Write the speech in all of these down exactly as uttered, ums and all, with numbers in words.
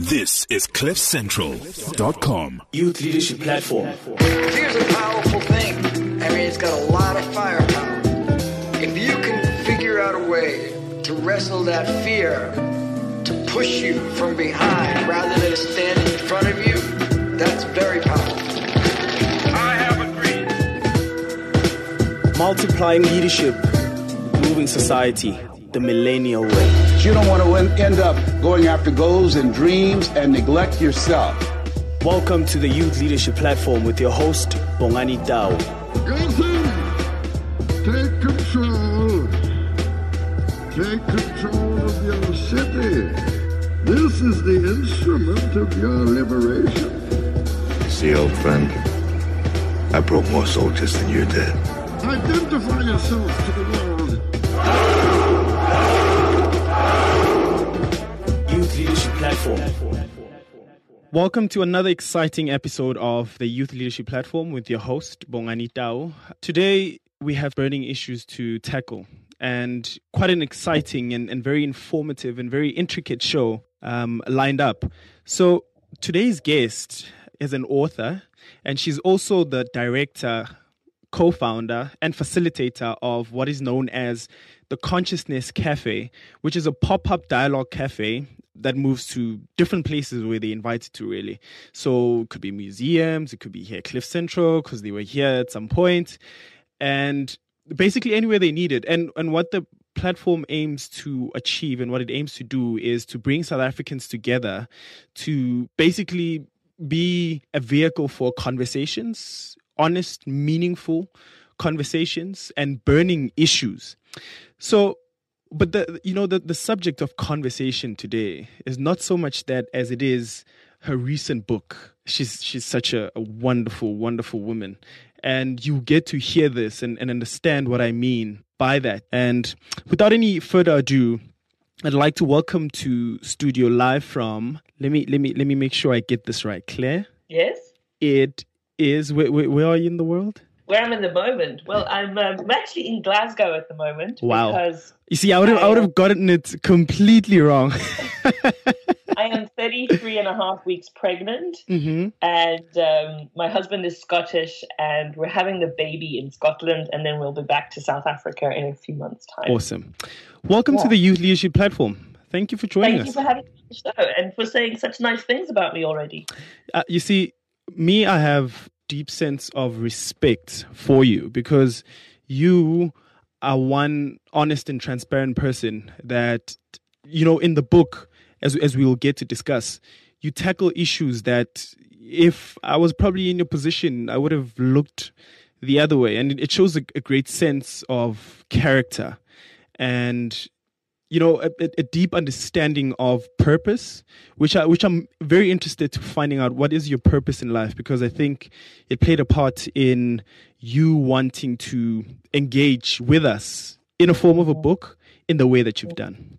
This is cliff central dot com. Youth Leadership Platform. Fear's a powerful thing. I mean, it's got a lot of firepower. If you can figure out a way to wrestle that fear, to push you from behind rather than standing in front of you, that's very powerful. I have a dream. Multiplying leadership, moving society the millennial way. You don't want to end up going after goals and dreams and neglect yourself. Welcome to the Youth Leadership Platform with your host, Bongani Tao. Listen, take control. Take control of your city. This is the instrument of your liberation. See, old friend, I broke more soldiers than you did. Identify yourself to the world. Youth Leadership Platform. Welcome to another exciting episode of the Youth Leadership Platform with your host, Bongani Tao. Today, we have burning issues to tackle and quite an exciting and, and very informative and very intricate show um, lined up. So today's guest is an author, and she's also the director, co-founder, and facilitator of what is known as the Consciousness Cafe, which is a pop-up dialogue cafe that moves to different places where they invite it to, really. So it could be museums, it could be here at Cliff Central, because they were here at some point, and basically anywhere they need it. And, and what the platform aims to achieve and what it aims to do is to bring South Africans together to basically be a vehicle for conversations, honest, meaningful conversations, and burning issues. So, but the you know the, the subject of conversation today is not so much that as it is her recent book. She's she's such a, a wonderful, wonderful woman. And you get to hear this and, and understand what I mean by that. And without any further ado, I'd like to welcome to studio live from let me let me let me make sure I get this right. Claire? Yes. It is where, where, where are you in the world? Where I'm in the moment. Well, I'm, um, I'm actually in Glasgow at the moment. Wow. Because you see, I would have I, I would have gotten it completely wrong. I am thirty-three and a half weeks pregnant, mm-hmm. and um, my husband is Scottish, and we're having the baby in Scotland, and then we'll be back to South Africa in a few months' time. Awesome. Welcome yeah. to the Youth Leadership Platform. Thank you for joining Thank us. Thank you for having me on the show and for saying such nice things about me already. Uh, you see, me, I have deep sense of respect for you because you are one honest and transparent person that, you know, in the book, as as we will get to discuss, you tackle issues that if I was probably in your position, I would have looked the other way. And it shows a, a great sense of character and, you know, a, a deep understanding of purpose, which I, which I'm very interested to finding out what is your purpose in life, because I think it played a part in you wanting to engage with us in a form of a book in the way that you've done.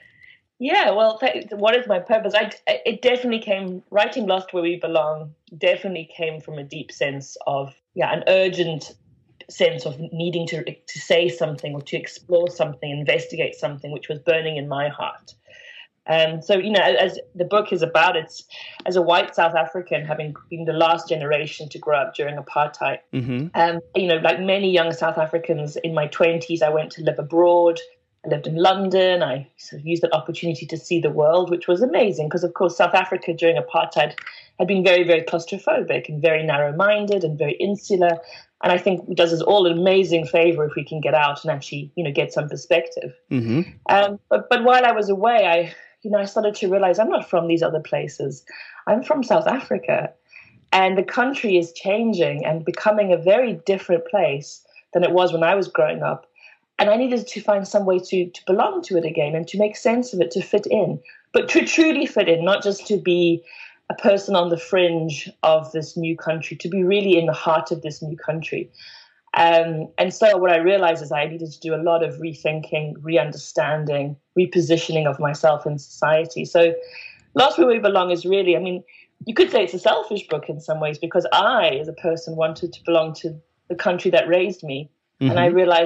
Yeah, well, th- what is my purpose? I, it definitely came, writing Lost Where We Belong definitely came from a deep sense of, yeah, an urgent sense of needing to to say something or to explore something, investigate something, which was burning in my heart. Um, so, you know, as the book is about, it's as a white South African, having been the last generation to grow up during apartheid. Mm-hmm. Um, you know, like many young South Africans in my twenties, I went to live abroad. I lived in London. I sort of used that opportunity to see the world, which was amazing because, of course, South Africa during apartheid had been very, very claustrophobic and very narrow-minded and very insular. And I think it does us all an amazing favor if we can get out and actually, you know, get some perspective. Mm-hmm. Um, but, but while I was away, I, you know, I started to realize I'm not from these other places. I'm from South Africa. And the country is changing and becoming a very different place than it was when I was growing up. And I needed to find some way to, to belong to it again and to make sense of it, to fit in, but to truly fit in, not just to be a person on the fringe of this new country, to be really in the heart of this new country. Um, and so what I realized is I needed to do a lot of rethinking, re-understanding, repositioning of myself in society. So Lost Where We Belong is really, I mean, you could say it's a selfish book in some ways because I, as a person, wanted to belong to the country that raised me. Mm-hmm. And I realized that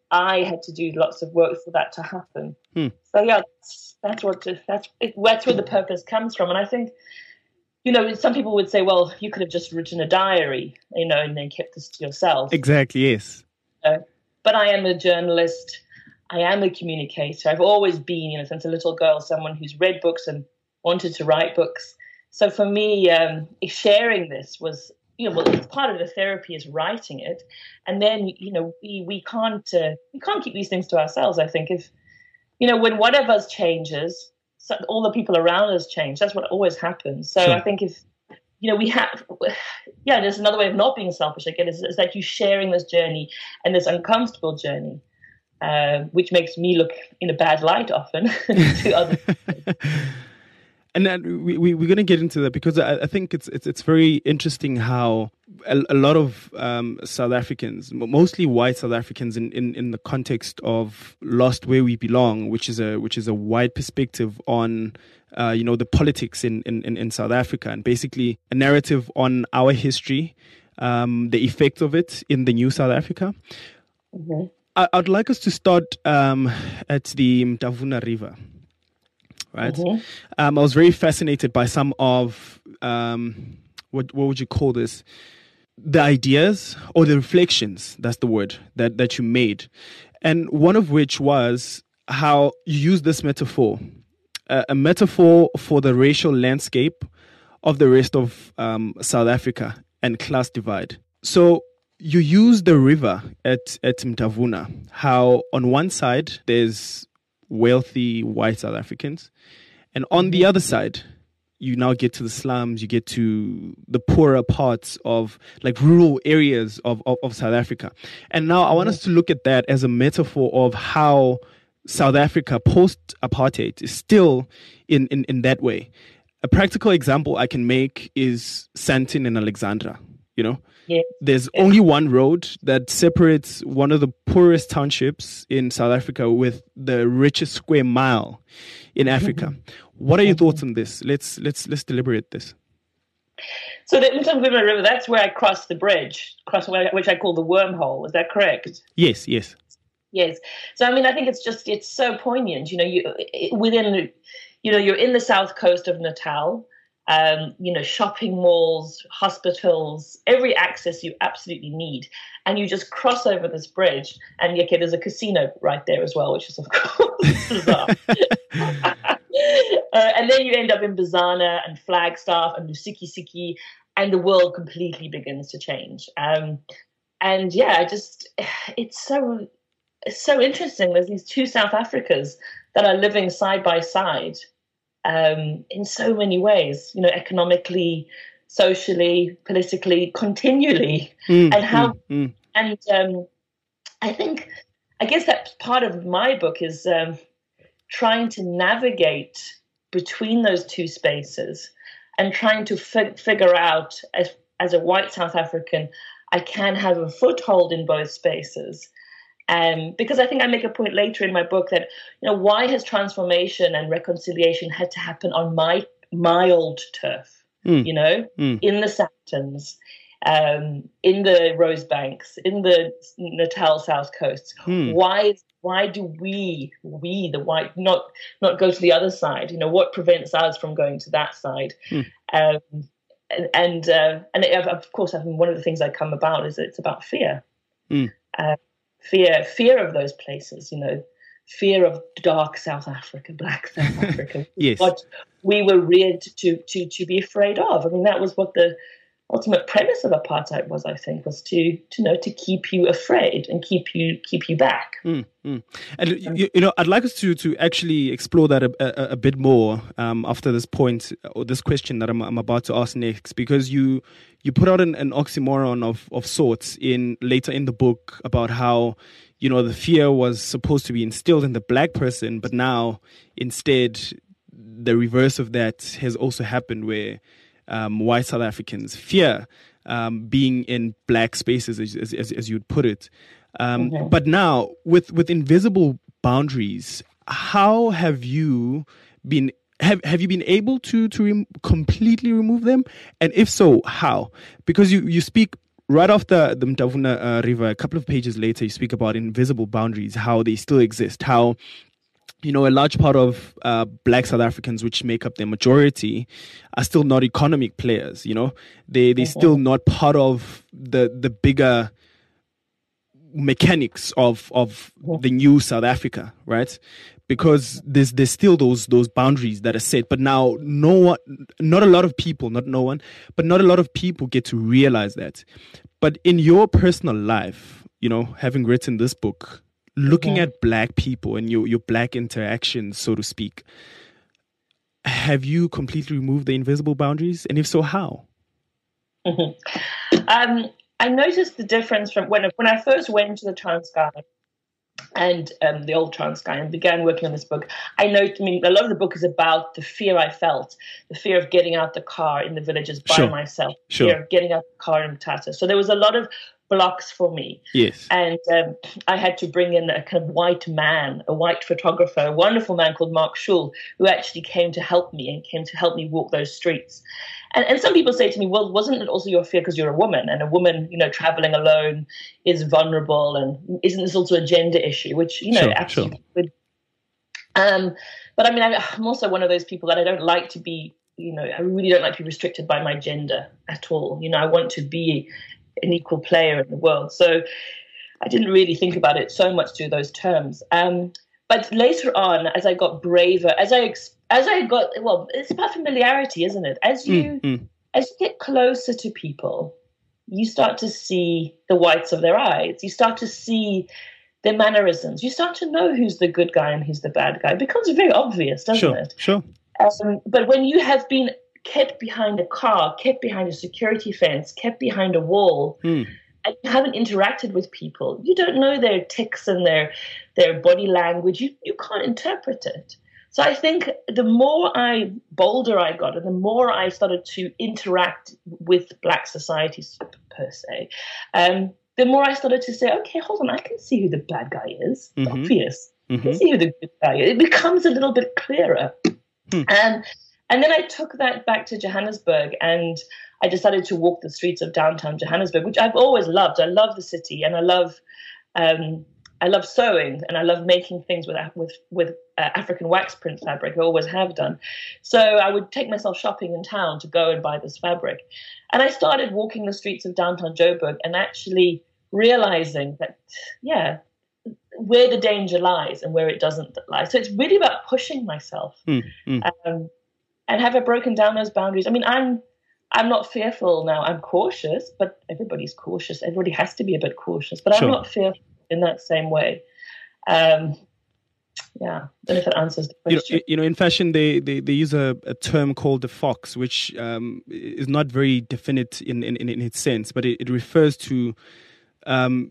I had to do lots of work for that to happen. Hmm. So yeah, that's, that's what that's that's where the purpose comes from. And I think, you know, some people would say, well, you could have just written a diary, you know, and then kept this to yourself. Exactly, yes. Uh, but I am a journalist. I am a communicator. I've always been, you know, since a little girl, someone who's read books and wanted to write books. So for me, um, sharing this was, you know, well, it's part of the therapy is writing it, and then, you know, we we can't uh, we can't keep these things to ourselves. I think if, you know, when one of us changes, so all the people around us change. That's what always happens. So sure. I think if, you know, we have, yeah, there's another way of not being selfish again, is, is that you sharing this journey and this uncomfortable journey, uh, which makes me look in a bad light often to others. And then we, we, we're going to get into that because I, I think it's, it's it's very interesting how a, a lot of um, South Africans, mostly white South Africans, in, in, in the context of Lost Where We Belong, which is a which is a wide perspective on uh, you know the politics in, in, in South Africa, and basically a narrative on our history, um, the effect of it in the new South Africa. Mm-hmm. I, I'd like us to start um, at the Mtavuna River. Right. Mm-hmm. Um, I was very fascinated by some of um, what what would you call this? The ideas or the reflections. That's the word that, that you made, and one of which was how you use this metaphor, uh, a metaphor for the racial landscape of the rest of um, South Africa and class divide. So you use the river at at Mtavuna. How on one side there's wealthy white South Africans, and on the other side you now get to the slums, you get to the poorer parts of like rural areas of, of, of South Africa. And now I want us to look at that as a metaphor of how South Africa post-apartheid is still in, in, in that way. A practical example I can make is Sandton and Alexandra, you know? Yeah. There's only one road that separates one of the poorest townships in South Africa with the richest square mile in Africa. What are your thoughts on this? Let's let's let's deliberate this. So the Mtavuna River, that's where I crossed the bridge, cross which I call the wormhole. Is that correct? Yes, yes. Yes. So I mean, I think it's just it's so poignant. You know, you within, you know, you're in the south coast of Natal. Um, you know, shopping malls, hospitals, every access you absolutely need. And you just cross over this bridge, and okay, there's a casino right there as well, which is, of course, bizarre. uh, and then you end up in Bizana and Flagstaff and Lusikisiki, and the world completely begins to change. Um, and yeah, just it's so it's so interesting. There's these two South Africas that are living side by side. Um, in so many ways, you know, economically, socially, politically, continually, mm, and how, mm, mm. and um, I think, I guess that part of my book is um, trying to navigate between those two spaces and trying to fi- figure out, as, as a white South African, I can have a foothold in both spaces. Um, because I think I make a point later in my book that, you know, why has transformation and reconciliation had to happen on my my old turf, mm. you know, mm. in the Sandtons, um, in the Rosebanks, in the Natal South Coast. Mm. Why why do we, we the white, not not go to the other side? You know, what prevents us from going to that side? Mm. Um, and and, uh, and it, of course, I mean, one of the things I come about is it's about fear. Mm. Uh, Fear, fear of those places, you know, fear of dark South Africa, black South Africa. Yes. What we were reared to, to, to be afraid of. I mean, that was what the ultimate premise of apartheid was, I think, was to, to know, to keep you afraid and keep you keep you back. Mm, mm. And, you, you know, I'd like us to, to actually explore that a, a, a bit more um, after this point, or this question that I'm, I'm about to ask next, because you you put out an, an oxymoron of, of sorts in later in the book about how, you know, the fear was supposed to be instilled in the black person, but now instead the reverse of that has also happened, where Um, white South Africans fear um, being in black spaces, as, as, as you'd put it. Um, mm-hmm. But now, with, with invisible boundaries, how have you been? Have have you been able to to rem- completely remove them? And if so, how? Because you, you speak right after the Mtavuna uh, River, a couple of pages later, you speak about invisible boundaries, how they still exist, how, you know, a large part of uh, black South Africans, which make up their majority, are still not economic players. You know, they they're mm-hmm. still not part of the the bigger mechanics of of mm-hmm. the new South Africa, right? Because there's there's still those those boundaries that are set, but now no one, not a lot of people, not no one, but not a lot of people get to realize that. But in your personal life, you know, having written this book, looking mm-hmm. at black people and your your black interactions, so to speak, have you completely removed the invisible boundaries? And if so, how? Mm-hmm. Um, I noticed the difference from when when I first went to the Transkei and um, the old Transkei and began working on this book. I know, I mean, a lot of the book is about the fear I felt, the fear of getting out the car in the villages by sure. myself, the sure. fear of getting out the car in Mthatha. So there was a lot of blocks for me. Yes. And um, I had to bring in a kind of white man, a white photographer, a wonderful man called Mark Schul, who actually came to help me and came to help me walk those streets. And, and some people say to me, well, wasn't it also your fear because you're a woman, and a woman, you know, traveling alone is vulnerable, and isn't this also a gender issue, which, you know, sure, absolutely sure. would. Um, but I mean, I, I'm also one of those people that I don't like to be, you know, I really don't like to be restricted by my gender at all. You know, I want to be an equal player in the world. So I didn't really think about it so much through those terms. Um, but later on, as I got braver, as I as I got, well, it's about familiarity, isn't it? As you mm-hmm. as you get closer to people, you start to see the whites of their eyes. You start to see their mannerisms. You start to know who's the good guy and who's the bad guy. It becomes very obvious, doesn't sure, it? Sure. Um, but when you have been kept behind a car, kept behind a security fence, kept behind a wall, mm. and you haven't interacted with people, you don't know their tics and their their body language. You you can't interpret it. So I think the more I bolder I got, and the more I started to interact with black societies per se, um, the more I started to say, okay, hold on, I can see who the bad guy is. It's mm-hmm. obvious. Mm-hmm. I can see who the good guy is. It becomes a little bit clearer. Mm. And And then I took that back to Johannesburg, and I decided to walk the streets of downtown Johannesburg, which I've always loved. I love the city, and I love, um, I love sewing, and I love making things with with with uh, African wax print fabric. I always have done. So I would take myself shopping in town to go and buy this fabric, and I started walking the streets of downtown Joburg and actually realizing that, yeah, where the danger lies and where it doesn't lie. So it's really about pushing myself. Mm, mm. Um, And have I broken down those boundaries? I mean, I'm I'm not fearful now. I'm cautious, but everybody's cautious. Everybody has to be a bit cautious. But sure. I'm not fearful in that same way. Um, yeah, I don't know if that answers the question. You know, you know in fashion, they, they, they use a, a term called the fox, which um, is not very definite in, in, in its sense, but it, it refers to um,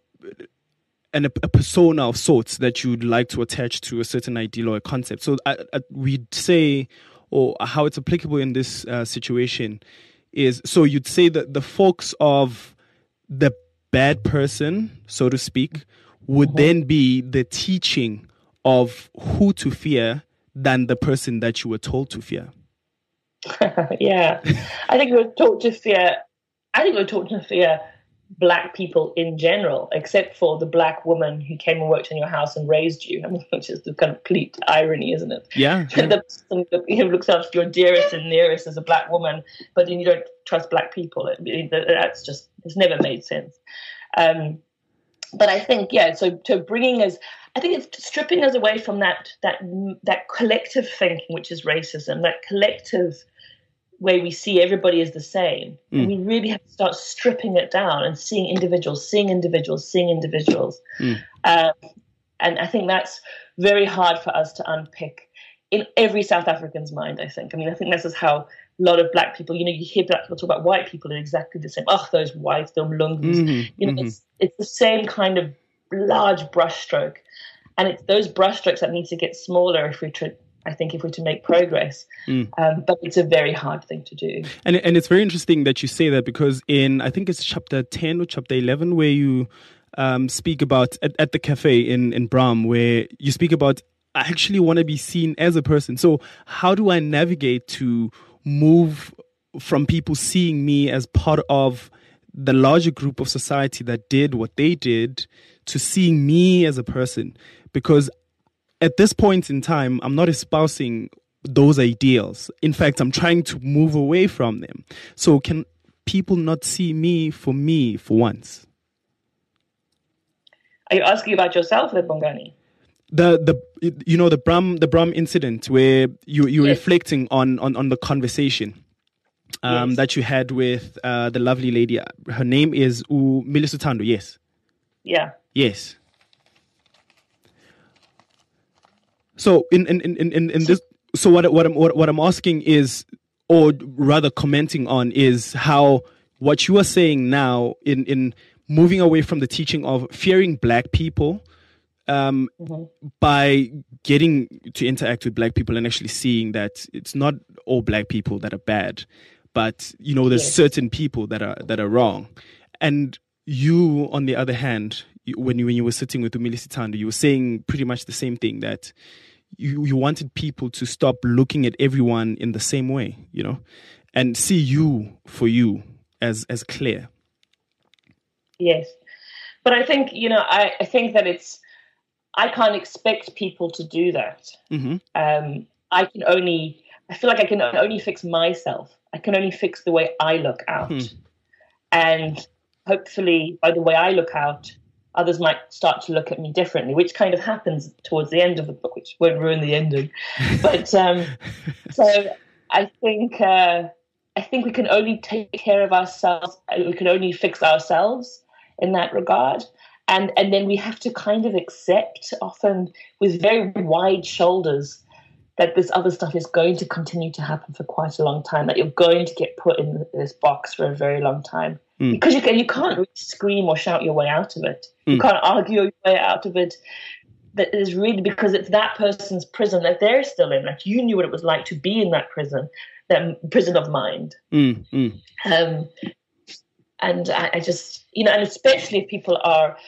an, a persona of sorts that you'd like to attach to a certain ideal or a concept. So I, I, we'd say... or how it's applicable in this uh, situation is, so you'd say that the folks of the bad person, so to speak, would mm-hmm. then be the teaching of who to fear than the person that you were told to fear. Yeah. I think we were taught to fear, I think we were taught to fear black people in general, except for the black woman who came and worked in your house and raised you. I mean, which is the complete irony, isn't it? Yeah. yeah. The person who looks after your dearest and nearest is a black woman, but then you don't trust black people. It, that's just, it's never made sense. Um, but I think, yeah, so to bringing us, I think it's stripping us away from that that that collective thinking, which is racism, that collective way we see everybody as the same. Mm. And we really have to start stripping it down and seeing individuals, seeing individuals, seeing individuals. Mm. Um, and I think that's very hard for us to unpick in every South African's mind, I think. I mean, I think this is how a lot of black people, you know, you hear black people talk about white people are exactly the same. Oh, those whites, those lungus. Mm-hmm. You know, mm-hmm. it's, it's the same kind of large brushstroke. And it's those brushstrokes that need to get smaller if we try, I think, if we're to make progress. Mm. Um, but it's a very hard thing to do. And and it's very interesting that you say that, because in, I think it's chapter ten or chapter eleven, where you um, speak about, at, at the cafe in, in Bram, where you speak about, I actually want to be seen as a person. So how do I navigate to move from people seeing me as part of the larger group of society that did what they did to seeing me as a person. Because at this point in time, I'm not espousing those ideals. In fact, I'm trying to move away from them. So can people not see me for me for once? Are you asking about yourself, Bongani? The the you know the Bram the Bram incident where you you're Yes. reflecting on, on, on the conversation um, Yes. that you had with uh, the lovely lady. Her name is U Milisutando. Yes, Yeah. yes. So in in, in, in, in this, so what what I'm what, what I'm asking is, or rather commenting on, is how what you are saying now in in moving away from the teaching of fearing black people. Um, Mm-hmm. by getting to interact with black people and actually seeing that it's not all black people that are bad, but you know there's Yes. certain people that are that are wrong. And you, on the other hand, you, when you when you were sitting with Umili Sitando, you were saying pretty much the same thing, that you you wanted people to stop looking at everyone in the same way, you know, and see you for you as as Claire. Yes. But I think, you know, I, I think that it's, I can't expect people to do that. Mm-hmm. Um, I can only, I feel like I can only fix myself. I can only fix the way I look out. Hmm. And hopefully, by the way I look out, others might start to look at me differently, which kind of happens towards the end of the book, which won't ruin the ending. But um, so I think uh, I think we can only take care of ourselves. We can only fix ourselves in that regard. And and then we have to kind of accept, often with very wide shoulders, that this other stuff is going to continue to happen for quite a long time, that you're going to get put in this box for a very long time. Mm. Because you, can, you can't really scream or shout your way out of it. Mm. You can't argue your way out of it. That is really because it's that person's prison that they're still in. Like, you knew what it was like to be in that prison, that prison of mind. Mm, mm. Um, and I, I just, you know, and especially if people are,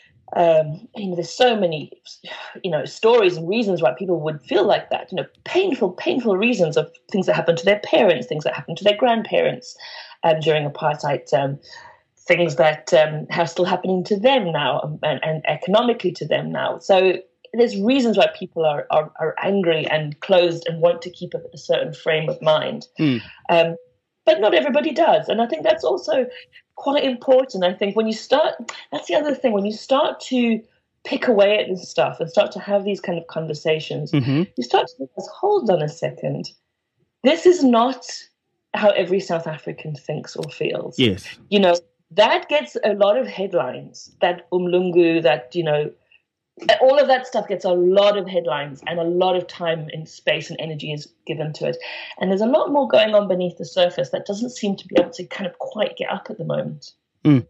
um, you know, there's so many, you know, stories and reasons why people would feel like that, you know, painful, painful reasons of things that happened to their parents, things that happened to their grandparents um, during apartheid, um, things that um, are still happening to them now and, and economically to them now. So there's reasons why people are, are, are angry and closed and want to keep a, a certain frame of mind. Mm. Um, but not everybody does. And I think that's also quite important. I think when you start, that's the other thing, when you start to pick away at this stuff and start to have these kind of conversations, Mm-hmm. you start to realize, hold on a second, this is not how every South African thinks or feels. Yes. You know, that gets a lot of headlines, that umlungu, that, you know, all of that stuff gets a lot of headlines, and a lot of time and space and energy is given to it. And there's a lot more going on beneath the surface that doesn't seem to be able to kind of quite get up at the moment. Mm.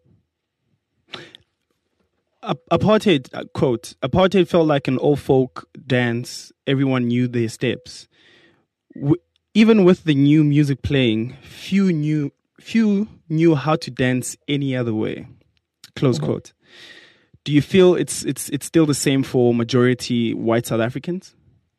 Apartheid, uh, quote, apartheid felt like an old folk dance. Everyone knew their steps. W- even with the new music playing, few knew, few knew how to dance any other way. Close mm-hmm. quote. Do you feel it's it's it's still the same for majority white South Africans?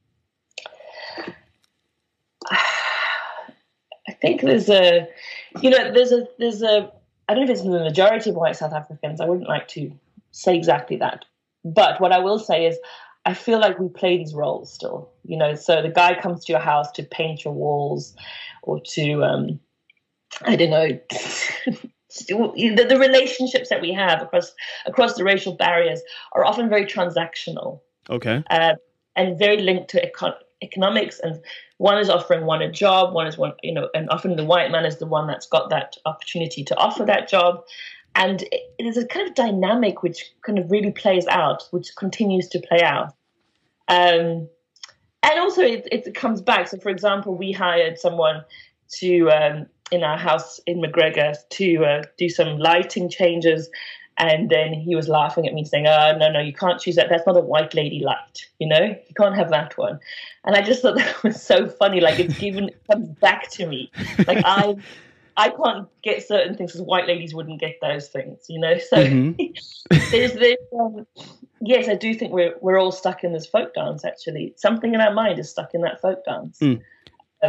I think there's a, you know, there's a there's a. I don't know if it's the majority of white South Africans. I wouldn't like to say exactly that, but what I will say is, I feel like we play these roles still. You know, so the guy comes to your house to paint your walls, or to, um, I don't know. The, the relationships that we have across across the racial barriers are often very transactional. Okay. Uh, and very linked to econ- economics. And one is offering one a job, one is one, you know, and often the white man is the one that's got that opportunity to offer that job. And it, it is a kind of dynamic which kind of really plays out, which continues to play out. Um, and also it, it comes back. So, for example, we hired someone to... Um, in our house in McGregor to uh, do some lighting changes, and then he was laughing at me saying, oh, no, no, you can't choose that. That's not a white lady light, you know? You can't have that one. And I just thought that was so funny. Like, it's given, it comes back to me. Like, I I can't get certain things because white ladies wouldn't get those things, you know? So mm-hmm. there's this, um, yes, I do think we're we're all stuck in this folk dance, actually. Something in our mind is stuck in that folk dance. Mm. Um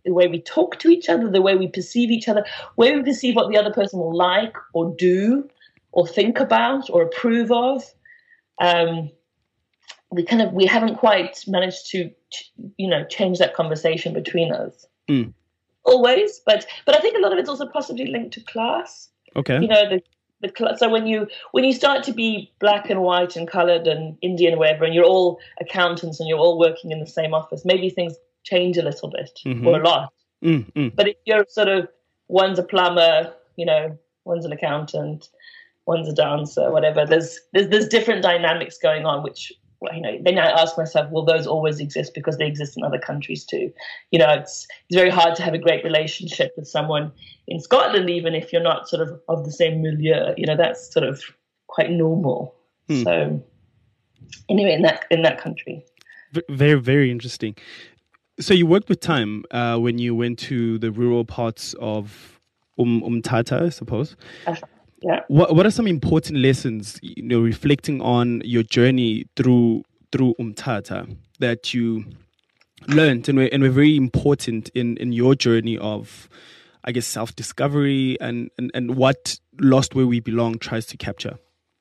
the way we talk to each other, the way we perceive each other, where we perceive what the other person will like or do or think about or approve of. Um, we kind of we haven't quite managed to, you know, change that conversation between us. Mm. Always, but but I think a lot of it's also possibly linked to class. Okay. You know, the the cl- so when you when you start to be black and white and coloured and Indian or whatever, and you're all accountants and you're all working in the same office, maybe things change a little bit mm-hmm. or a lot. Mm-hmm. But if you're sort of one's a plumber, you know, one's an accountant, one's a dancer, whatever. There's there's there's different dynamics going on, which. You know, then I ask myself, will those always exist because they exist in other countries too? You know, it's it's very hard to have a great relationship with someone in Scotland, even if you're not sort of of the same milieu. You know, that's sort of quite normal. Hmm. So, anyway, in that in that country, very very interesting. So you worked with time uh, when you went to the rural parts of um, Umtata, I suppose. Uh, Yeah. What What are some important lessons, you know, reflecting on your journey through through Umtata that you learned and were and were very important in, in your journey of, I guess, self discovery and, and, and what Lost Where We Belong tries to capture?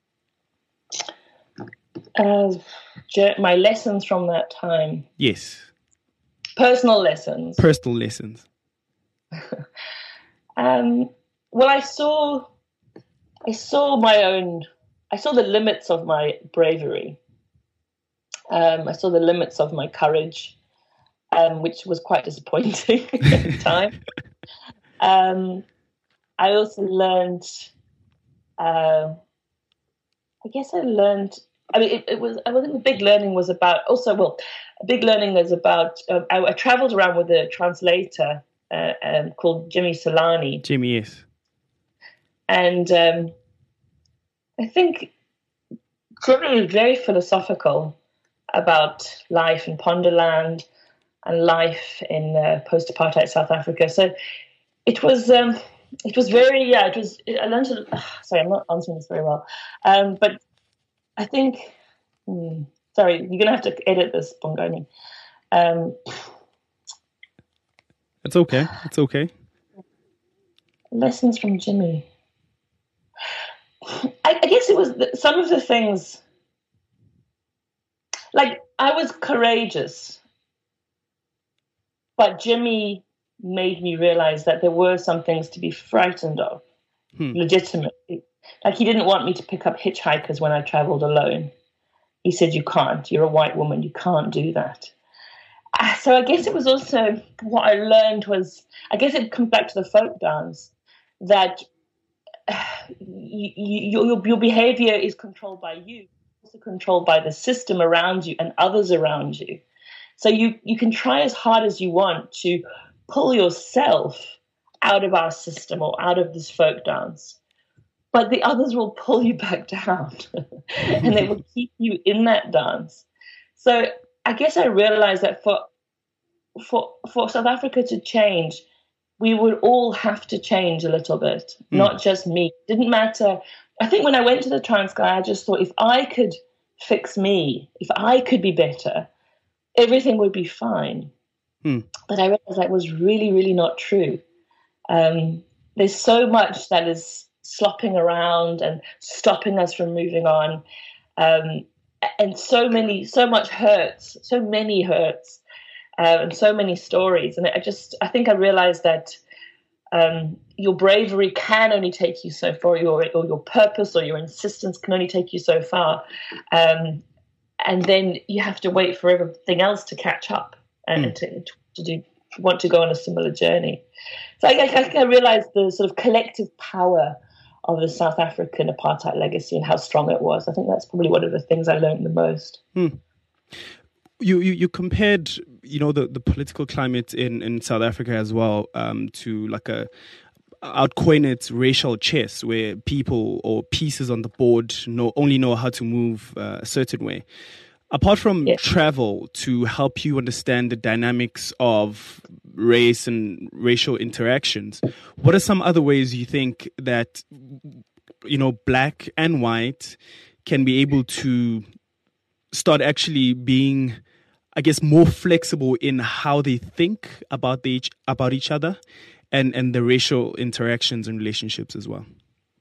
Uh, my lessons from that time. Yes. Personal lessons. Personal lessons. um. Well, I saw. I saw my own, I saw the limits of my bravery. Um, I saw the limits of my courage, um, which was quite disappointing at the time. Um, I also learned, uh, I guess I learned, I mean, it, it was, I think the big learning was about, also, well, a big learning was about, um, I, I traveled around with a translator uh, um, called Jimmy Solani. Jimmy, yes. And um, I think Jimmy was very philosophical about life in Ponderland and life in uh, post-apartheid South Africa. So it was, um, it was very, yeah, it was. I learned to. Uh, sorry, I'm not answering this very well, um, but I think. Hmm, sorry, you're gonna have to edit this, Bongani. Um, it's okay. It's okay. Lessons from Jimmy. I, I guess it was the, some of the things, like I was courageous, but Jimmy made me realize that there were some things to be frightened of, hmm. legitimately. Like he didn't want me to pick up hitchhikers when I traveled alone. He said, you can't, you're a white woman, you can't do that. So I guess it was also, what I learned was, I guess it comes back to the folk dance, that You, you, your, your behavior is controlled by you, also controlled by the system around you and others around you. So you, you can try as hard as you want to pull yourself out of our system or out of this folk dance, but the others will pull you back down and they will keep you in that dance. So I guess I realized that for for for South Africa to change, we would all have to change a little bit, mm. not just me. It didn't matter. I think when I went to the Transkei, I just thought if I could fix me, if I could be better, everything would be fine. Mm. But I realized that was really, really not true. Um, there's so much that is slopping around and stopping us from moving on. Um, and so many, so much hurts, so many hurts. Uh, and so many stories. And I just, I think I realized that um, your bravery can only take you so far, your, or your purpose or your insistence can only take you so far. Um, and then you have to wait for everything else to catch up and mm. to, to do, want to go on a similar journey. So I, I, I realized the sort of collective power of the South African apartheid legacy and how strong it was. I think that's probably one of the things I learned the most. Mm. You, you you compared, you know, the, the political climate in, in South Africa as well um, to like a, I'd coin it racial chess, where people or pieces on the board know only know how to move uh, a certain way. Apart from yeah. travel to help you understand the dynamics of race and racial interactions, what are some other ways you think that, you know, black and white can be able to start actually being, I guess, more flexible in how they think about the each, about each other and, and the racial interactions and relationships as well?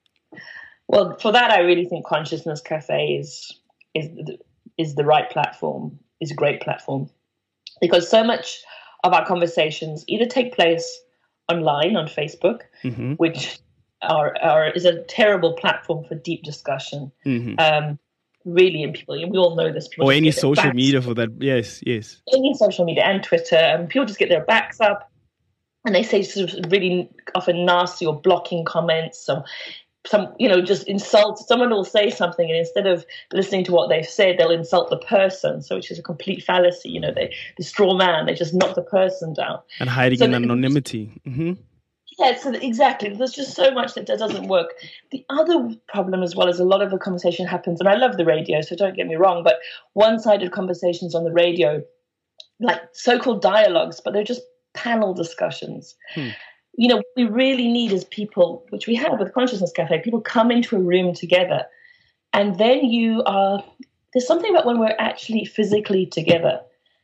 Well, for that, I really think Consciousness Cafe is is is the right platform, is a great platform, because so much of our conversations either take place online on Facebook, mm-hmm. which are, are is a terrible platform for deep discussion. Mm-hmm. Um, really, and people, we all know this. Or any social media for that. Yes, yes. Any social media and Twitter, and people just get their backs up, and they say sort of really often nasty or blocking comments. So. Some, you know, just insult. Someone will say something, and instead of listening to what they've said, they'll insult the person. So which is a complete fallacy. You know, they the straw man. They just knock the person down and hiding so in anonymity. Mm-hmm. Yeah, so exactly. There's just so much that doesn't work. The other problem as well is a lot of the conversation happens, and I love the radio, so don't get me wrong, but one-sided conversations on the radio, like so-called dialogues, but they're just panel discussions. Hmm. You know, what we really need is people, which we have with Consciousness Cafe, people come into a room together, and then you are, there's something about when we're actually physically together,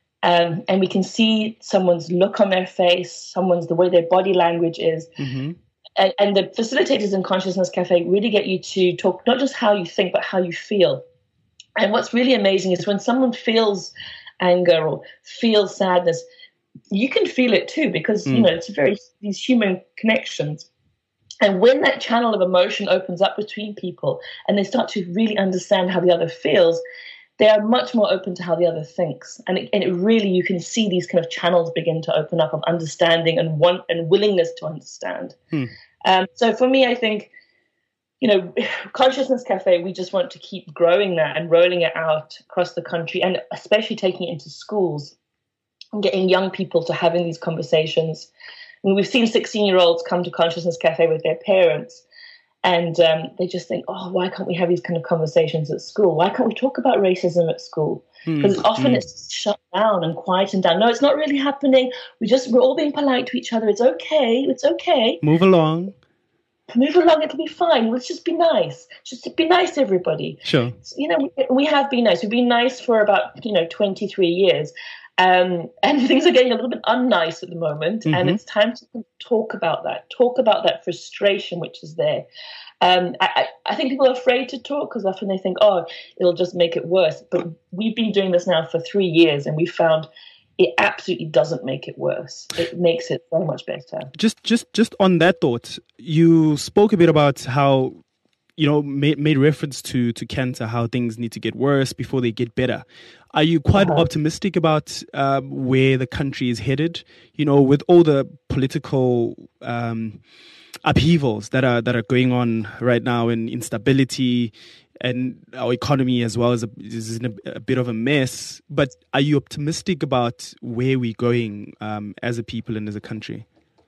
um, and we can see someone's look on their face, someone's, the way their body language is, mm-hmm. and, and the facilitators in Consciousness Cafe really get you to talk not just how you think, but how you feel. And what's really amazing is when someone feels anger or feels sadness, you can feel it too, because, mm. you know, it's very, these human connections. And when that channel of emotion opens up between people and they start to really understand how the other feels, they are much more open to how the other thinks. And it, and it really, you can see these kind of channels begin to open up of understanding and want and willingness to understand. Mm. Um, so for me, I think, you know, Consciousness Cafe, we just want to keep growing that and rolling it out across the country, and especially taking it into schools and getting young people to having these conversations. I mean, we've seen sixteen-year-olds come to Consciousness Cafe with their parents, and um, they just think, oh, why can't we have these kind of conversations at school? Why can't we talk about racism at school? Because mm, often mm. it's shut down and quietened down. No, it's not really happening. We just, we're all being polite to each other. It's okay. It's okay. Move along. Move along. It'll be fine. Let's just be nice. Just be nice to everybody. Sure. You know, we, we have been nice. We've been nice for about, you know, twenty-three years. Um, and things are getting a little bit unnice at the moment, mm-hmm. and it's time to talk about that, talk about that frustration which is there. Um, I, I think people are afraid to talk because often they think, oh, it'll just make it worse. But we've been doing this now for three years, and we found it absolutely doesn't make it worse. It makes it so much better. Just, just, just on that thought, you spoke a bit about how, you know, made, made reference to, to cancer, how things need to get worse before they get better. Are you quite uh-huh. optimistic about um, where the country is headed? You know, with all the political um, upheavals that are that are going on right now, and instability, and our economy as well is, a, is in a, a bit of a mess. But are you optimistic about where we're going um, as a people and as a country?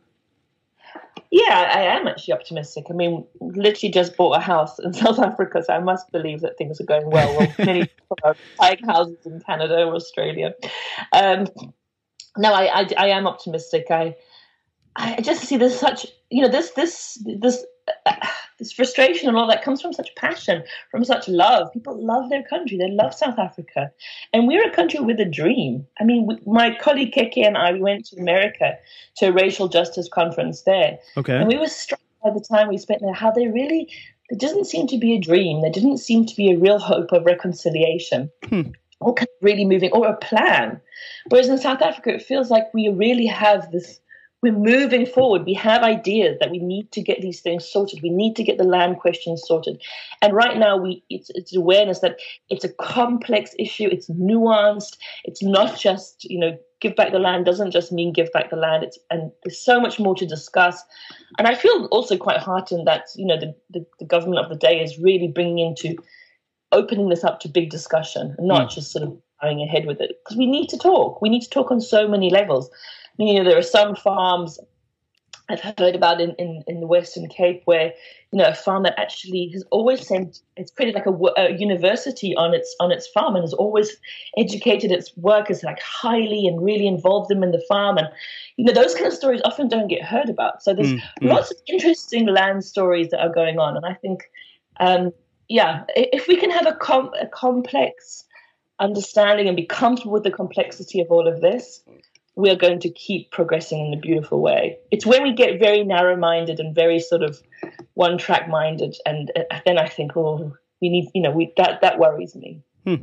Yeah, I am actually optimistic. I mean, literally just bought a house in South Africa, so I must believe that things are going well. Well, many people are buying houses in Canada or Australia. Um, no, I, I, I am optimistic. I, I just see there's such, you know, this, this, this, uh, this frustration and all that comes from such passion, from such love. People love their country. They love South Africa, and we're a country with a dream. I mean, we, my colleague Keke and I, we went to America to a racial justice conference there. Okay. And we were struck by the time we spent there, how they really, there doesn't seem to be a dream. There didn't seem to be a real hope of reconciliation. Hmm. Or kind of really moving, or a plan. Whereas in South Africa, it feels like we really have this, we're moving forward. We have ideas that we need to get these things sorted. We need to get the land question sorted. And right now, we it's, it's awareness that it's a complex issue. It's nuanced. It's not just, you know, give back the land doesn't just mean give back the land. It's, and there's so much more to discuss. And I feel also quite heartened that, you know, the, the, the government of the day is really bringing into opening this up to big discussion and not mm. just sort of going ahead with it. Because we need to talk. We need to talk on so many levels. You know, there are some farms I've heard about in, in, in the Western Cape where, you know, a farm that actually has always sent, it's created like a, a university on its on its farm and has always educated its workers like highly and really involved them in the farm. And, you know, those kind of stories often don't get heard about. So there's mm, lots mm. of interesting land stories that are going on. And I think, um, yeah, if we can have a, com- a complex understanding and be comfortable with the complexity of all of this, we are going to keep progressing in a beautiful way. It's when we get very narrow-minded and very sort of one-track minded, and uh, then I think, oh, we need, you know, we that that worries me. Hmm.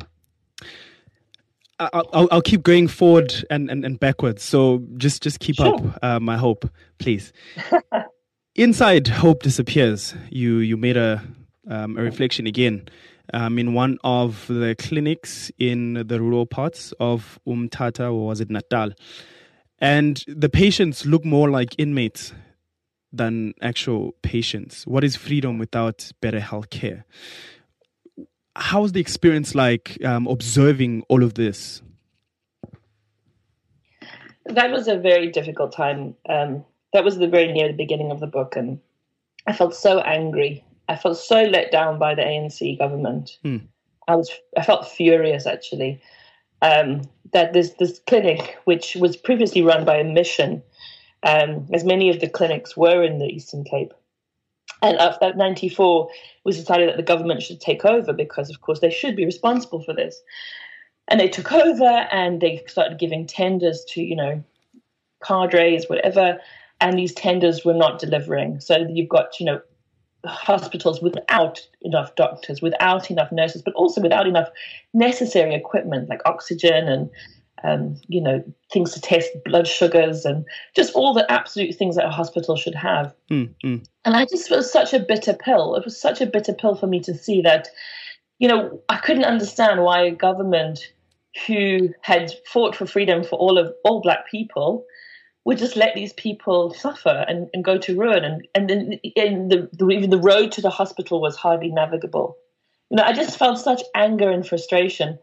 I'll, I'll, I'll keep going forward and, and, and backwards. So just just keep sure. up uh, my hope, please. Inside Hope Disappears, you you made a um, a reflection again um, in one of the clinics in the rural parts of Umtata, or was it Natal? And the patients look more like inmates than actual patients. What is freedom without better health care? How's the experience like um, observing all of this? That was a very difficult time. Um, that was the very near the beginning of the book, and I felt so angry. I felt so let down by the A N C government. Hmm. I was, I felt furious actually um, that this this clinic, which was previously run by a mission, um, as many of the clinics were in the Eastern Cape. And after ninety-four, it was decided that the government should take over because, of course, they should be responsible for this. And they took over and they started giving tenders to, you know, cadres, whatever, and these tenders were not delivering. So you've got, you know, hospitals without enough doctors, without enough nurses, but also without enough necessary equipment like oxygen and Um, you know, things to test blood sugars and just all the absolute things that a hospital should have. Mm, mm. And I just, it was such a bitter pill. It was such a bitter pill for me to see that, you know, I couldn't understand why a government who had fought for freedom for all of all black people would just let these people suffer and, and go to ruin. And, and then in the, the, even the road to the hospital was hardly navigable. You know, I just felt such anger and frustration.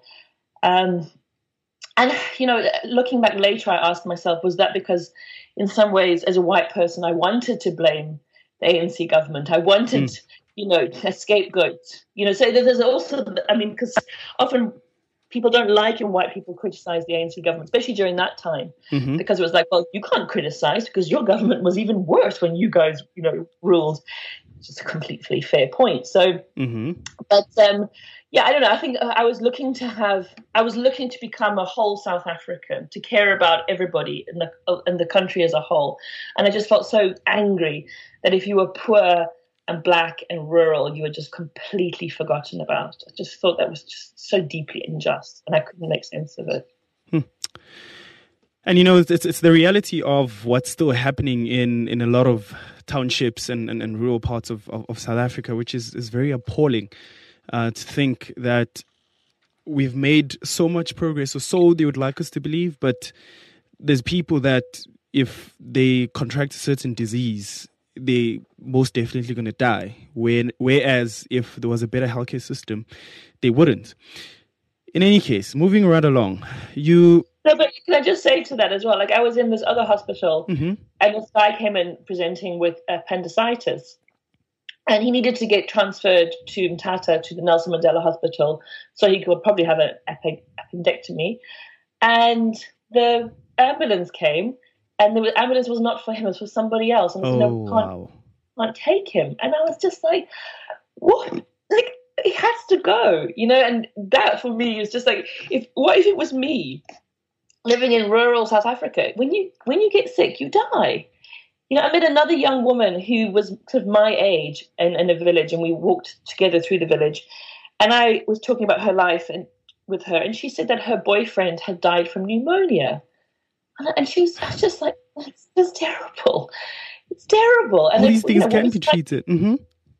Um, And, you know, looking back later, I asked myself, was that because in some ways, as a white person, I wanted to blame the A N C government? I wanted, mm. you know, a scapegoat. You know, so there's also, I mean, because often people don't like when white people criticize the A N C government, especially during that time, mm-hmm. because it was like, well, you can't criticize because your government was even worse when you guys, you know, ruled. It's just a completely fair point. So, mm-hmm. but, um, yeah, I don't know. I think I was looking to have, I was looking to become a whole South African, to care about everybody in the in the country as a whole. And I just felt so angry that if you were poor and black and rural, you were just completely forgotten about. I just thought that was just so deeply unjust, and I couldn't make sense of it. Hmm. And, you know, it's it's the reality of what's still happening in, in a lot of townships and, and, and rural parts of, of, of South Africa, which is, is very appalling. Uh, to think that we've made so much progress, or so they would like us to believe, but there's people that if they contract a certain disease, they most definitely going to die. When, whereas if there was a better healthcare system, they wouldn't. In any case, moving right along, you... No, but can I just say to that as well? Like, I was in this other hospital, mm-hmm. and this guy came in presenting with appendicitis. And he needed to get transferred to Mthatha, to the Nelson Mandela Hospital, so he could probably have an appendectomy. And the ambulance came, and the ambulance was not for him, it was for somebody else. And I said, oh, no, we can't, wow. can't take him. And I was just like, what? Like, he has to go, you know? And that, for me, is just like, if what if it was me living in rural South Africa? When you when you get sick, you die. You know, I met another young woman who was sort of my age in, in a village, and we walked together through the village. And I was talking about her life and with her, and she said that her boyfriend had died from pneumonia. And, and she was just like, it's just terrible. It's terrible. And all these it, things you know, can be treated. Like, mm-hmm.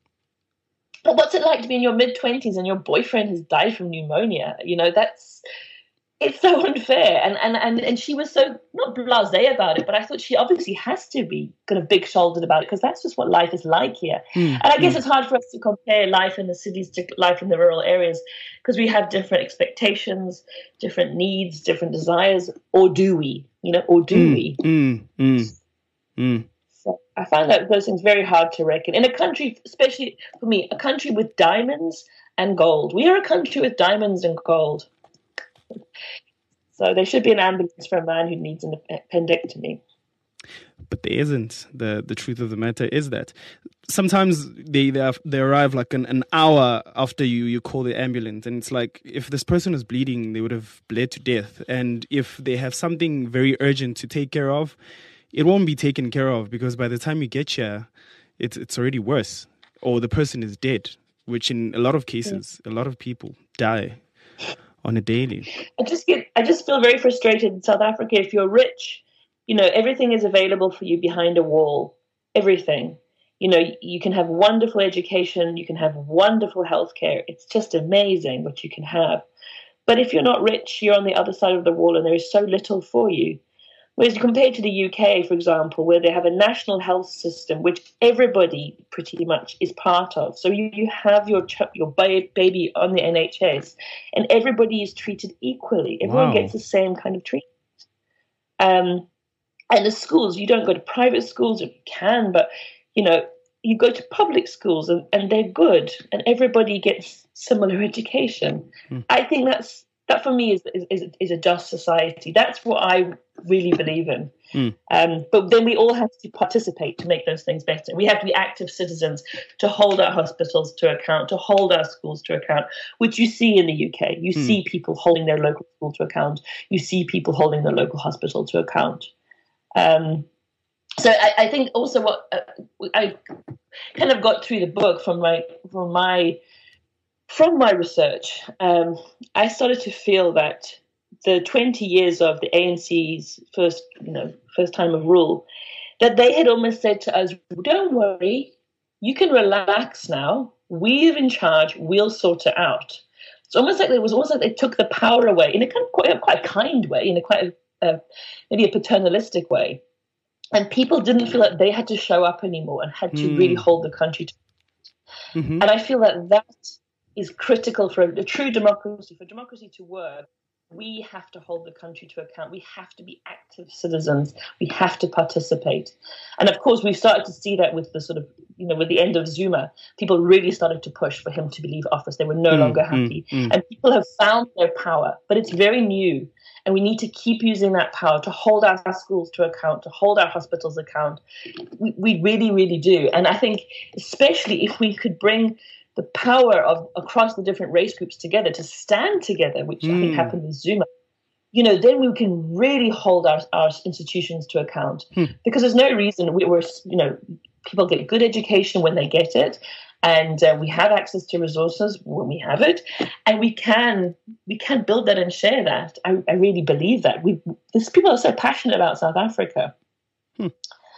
But what's it like to be in your mid-twenties and your boyfriend has died from pneumonia? You know, that's... It's so unfair, and, and, and, and she was so, not blasé about it, but I thought she obviously has to be kind of big-shouldered about it, because that's just what life is like here. Mm, and I guess mm. it's hard for us to compare life in the cities to life in the rural areas, because we have different expectations, different needs, different desires, or do we? You know, or do mm, we? Mm, mm, mm. So I find that those things very hard to reckon. In a country, especially for me, a country with diamonds and gold. We are a country with diamonds and gold. So there should be an ambulance for a man who needs an appendectomy. but there isn't. The the truth of the matter is that sometimes they they, have, they arrive like an, an hour after you, you call the ambulance, and it's like if this person is bleeding, they would have bled to death. And if they have something very urgent to take care of, it won't be taken care of because by the time you get here, it's it's already worse, or the person is dead, which in a lot of cases, a lot of people die on a daily. I just get, I just feel very frustrated in South Africa. If you're rich, you know, everything is available for you behind a wall. Everything. You know, you can have wonderful education. You can have wonderful healthcare. It's just amazing what you can have. But if you're not rich, you're on the other side of the wall and there is so little for you. Whereas compared to the U K, for example, where they have a national health system, which everybody pretty much is part of. So you, you have your ch- your baby on the N H S and everybody is treated equally. Everyone Wow. gets the same kind of treatment. Um, and the schools, you don't go to private schools, you can, but, you know, you go to public schools and, and they're good and everybody gets similar education. Hmm. I think that's that for me is, is is a just society. That's what I really believe in. Mm. Um, but then we all have to participate to make those things better. We have to be active citizens to hold our hospitals to account, to hold our schools to account, which you see in the U K. You mm. see people holding their local school to account. You see people holding their local hospital to account. Um, so I, I think also what uh, I kind of got through the book from my from my From my research, um, I started to feel that the twenty years of the A N C's first, you know, first time of rule, that they had almost said to us, "Don't worry, you can relax now. We're in charge. We'll sort it out." It's almost like it was almost like they took the power away in a kind of quite, quite a kind way, in a quite a, a, maybe a paternalistic way, and people didn't feel like they had to show up anymore and had to mm. really hold the country. To mm-hmm. And I feel that that is critical for a, a true democracy. For democracy to work, we have to hold the country to account. We have to be active citizens. We have to participate. And of course, we've started to see that with the sort of, you know, with the end of Zuma, people really started to push for him to leave office. They were no mm, longer happy. Mm, mm. And people have found their power, but it's very new. And we need to keep using that power to hold our schools to account, to hold our hospitals account. We, we really, really do. And I think especially if we could bring the power of across the different race groups together to stand together, which mm. I think happened with Zuma, you know, then we can really hold our, our institutions to account. Mm. Because there's no reason we were, you know, people get good education when they get it, and uh, we have access to resources when we have it, and we can we can build that and share that. I, I really believe that. We these people are so passionate about South Africa. Hmm.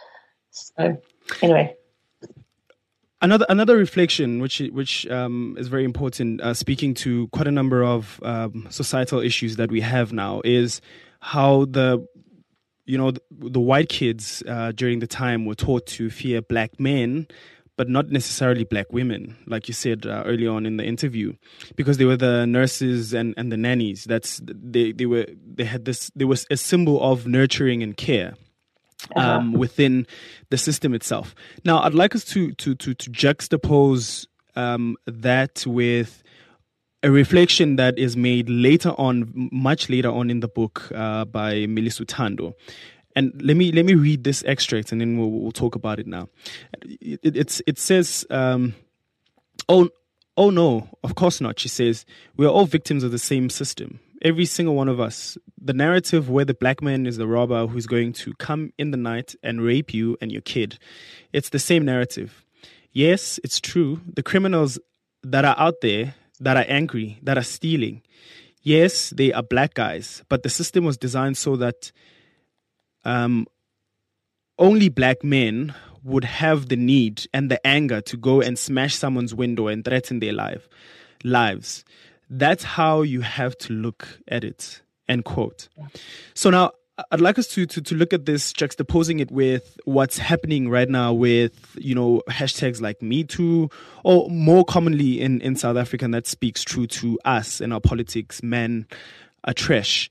So anyway. Another another reflection, which which um, is very important, uh, speaking to quite a number of um, societal issues that we have now, is how the you know the, the white kids uh, during the time were taught to fear black men, but not necessarily black women, like you said uh, early on in the interview, because they were the nurses and, and the nannies. That's they they were they had this there was a symbol of nurturing and care. Um, uh-huh. within the system itself. Now, I'd like us to to to, to juxtapose um, that with a reflection that is made later on, much later on in the book, uh, by Milisu Thando. And let me let me read this extract, and then we'll, we'll talk about it now. It, it, it's it says, um, "Oh, oh no, of course not." She says, "We are all victims of the same system. Every single one of us. The narrative where the black man is the robber who's going to come in the night and rape you and your kid. It's the same narrative. Yes, it's true. The criminals that are out there, that are angry, that are stealing, yes, they are black guys. But the system was designed so that um, only black men would have the need and the anger to go and smash someone's window and threaten their life, lives. That's how you have to look at it." End quote. So now I'd like us to, to to look at this, juxtaposing it with what's happening right now with, you know, hashtags like Me Too, or more commonly in, in South Africa, and that speaks true to us and our politics, men are trash.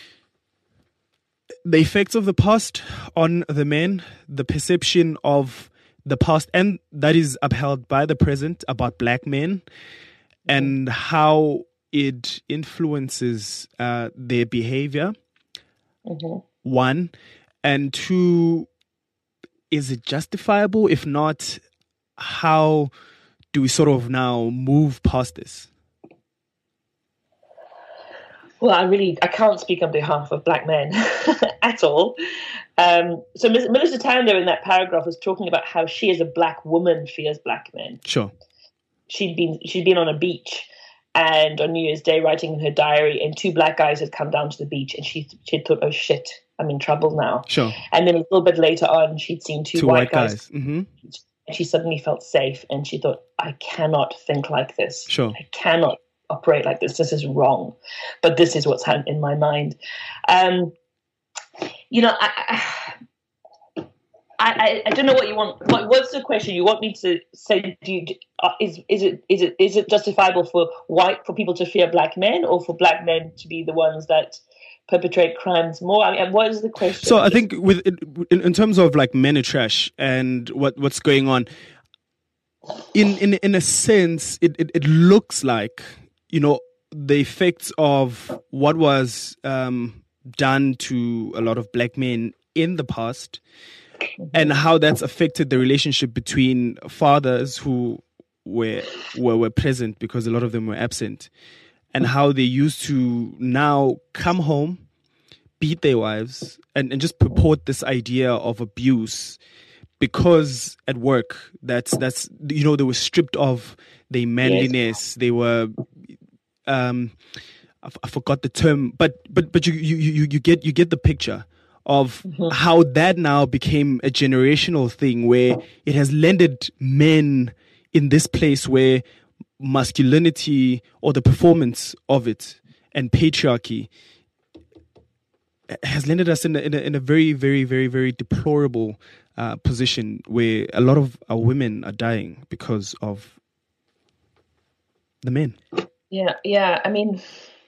The effects of the past on the men, the perception of the past, and that is upheld by the present about black men, and how it influences uh, their behavior, mm-hmm. one. And two, is it justifiable? If not, how do we sort of now move past this? Well, I really, I can't speak on behalf of black men at all. Um, so Melissa Tando in that paragraph was talking about how she as a black woman fears black men. Sure. She'd been, she'd been on a beach and on New Year's Day writing in her diary, and two black guys had come down to the beach, and she, she thought, oh shit, I'm in trouble now. Sure. And then a little bit later on, she'd seen two, two white, white guys. guys. Mm-hmm. She suddenly felt safe, and she thought, I cannot think like this. Sure. I cannot operate like this. This is wrong. But this is what's happened in my mind. Um, you know, I, I, I, I don't know what you want. What, what's the question? You want me to say, do you, uh, is, is it, is it, is it justifiable for white, for people to fear black men, or for black men to be the ones that perpetrate crimes more? I mean, what is the question? So I think with in, in terms of like men are trash and what, what's going on, in, in, in a sense, it, it, it looks like, you know, the effects of what was um, done to a lot of black men in the past, and how that's affected the relationship between fathers who were, were were present because a lot of them were absent, and how they used to now come home, beat their wives, and, and just purport this idea of abuse because at work, that's that's you know, they were stripped of their manliness. Yes. They were, um, I, f- I forgot the term, but but but you you you you get you get the picture of mm-hmm. how that now became a generational thing, where it has landed men in this place where masculinity, or the performance of it, and patriarchy has landed us in a, in a, in a very, very, very, very deplorable uh, position, where a lot of our women are dying because of the men. Yeah, yeah. I mean,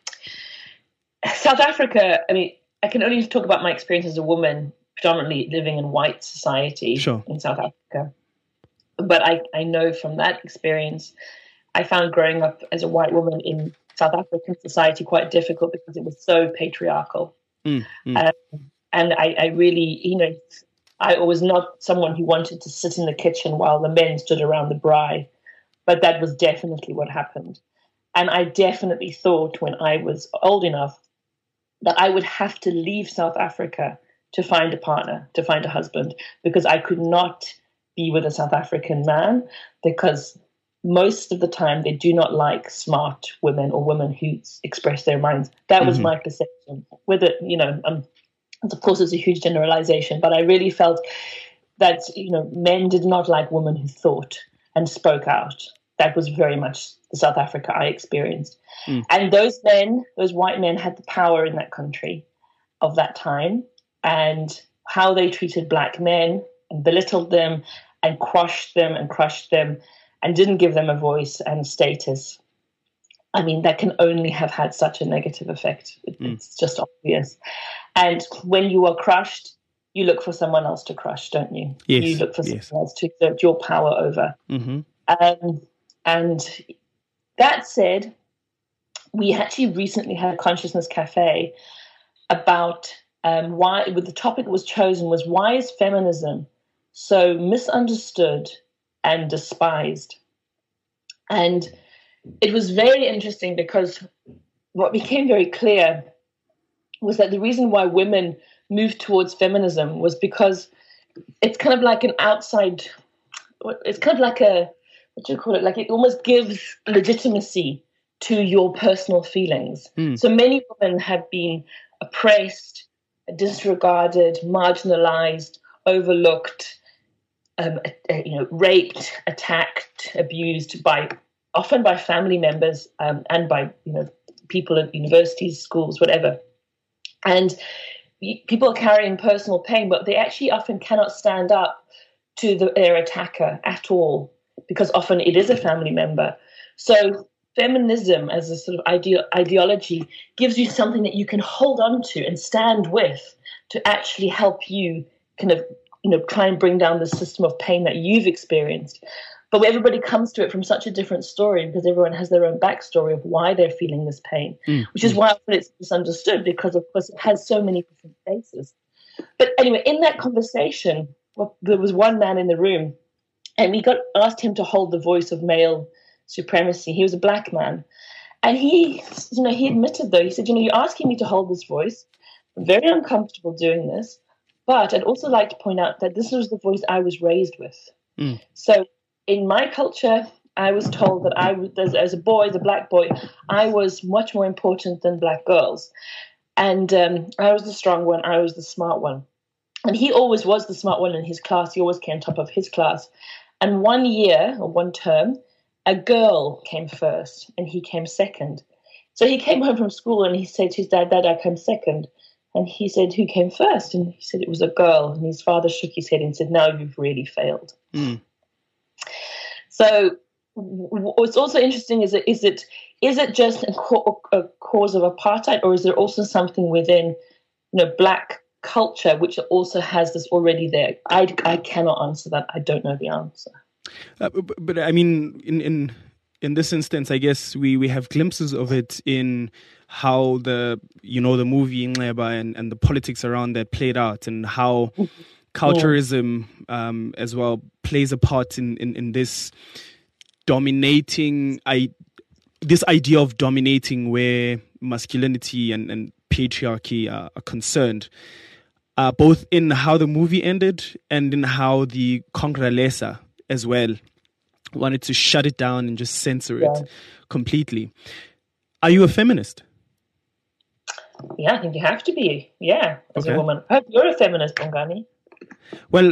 South Africa, I mean, I can only talk about my experience as a woman, predominantly living in white society sure. in South Africa. But I, I know from that experience, I found growing up as a white woman in South African society quite difficult because it was so patriarchal. Mm, mm. Um, and I, I really, you know, I was not someone who wanted to sit in the kitchen while the men stood around the braai, but that was definitely what happened. And I definitely thought when I was old enough that I would have to leave South Africa to find a partner, to find a husband, because I could not be with a South African man, because most of the time they do not like smart women or women who express their minds. That was mm-hmm. my perception. With it, you know, um, of course, it's a huge generalization, but I really felt that, you know, men did not like women who thought and spoke out. That was very much the South Africa I experienced. Mm. And those men, those white men, had the power in that country of that time, and how they treated black men and belittled them and crushed them and crushed them and didn't give them a voice and status. I mean, that can only have had such a negative effect. It, mm. It's just obvious. And when you are crushed, you look for someone else to crush, don't you? Yes. You look for yes. someone else to exert your power over. Mm-hmm. Um, and that said, we actually recently had a Consciousness Cafe about um, why, with the topic that was chosen was, why is feminism so misunderstood and despised? And it was very interesting because what became very clear was that the reason why women moved towards feminism was because it's kind of like an outside, it's kind of like a, what do you call it? Like it almost gives legitimacy to your personal feelings. Mm. So many women have been oppressed, disregarded, marginalized, overlooked, um, you know, raped, attacked, abused by, often by family members um, and by, you know, people at universities, schools, whatever. And people are carrying personal pain, but they actually often cannot stand up to the, their attacker at all, because often it is a family member. So feminism as a sort of ide- ideology gives you something that you can hold on to and stand with to actually help you kind of, you know, try and bring down the system of pain that you've experienced. But everybody comes to it from such a different story, because everyone has their own backstory of why they're feeling this pain, mm. which is why often it's misunderstood, because, of course, it has so many different faces. But anyway, in that conversation, well, there was one man in the room, and we got asked him to hold the voice of male supremacy. He was a black man. And he, you know, he admitted though, he said, you know, you're asking me to hold this voice. I'm very uncomfortable doing this. But I'd also like to point out that this was the voice I was raised with. Mm. So in my culture, I was told that I was, as, as a boy, as a black boy, I was much more important than black girls. And um, I was the strong one. I was the smart one. And he always was the smart one in his class. He always came top of his class. And one year or one term, a girl came first and he came second. So he came home from school and he said to his dad, Dad, I came second. And he said, who came first? And he said, it was a girl. And his father shook his head and said, no, you've really failed. Mm. So what's also interesting is, is it is it just a, co- a cause of apartheid, or is there also something within, you know, black culture which also has this already there? I, I cannot answer that. I don't know the answer. Uh, but, but I mean, in, in in this instance, I guess we, we have glimpses of it in how the, you know, the movie Nxeba and, and the politics around that played out, and how culturism um, as well plays a part in, in, in this dominating, I, this idea of dominating where masculinity and, and patriarchy are, are concerned, uh, both in how the movie ended and in how the Congolese as well wanted to shut it down and just censor yeah. it completely. Are you a feminist? Yeah, I think you have to be. Yeah, as okay. a woman. I hope you're a feminist, Bongani. Well,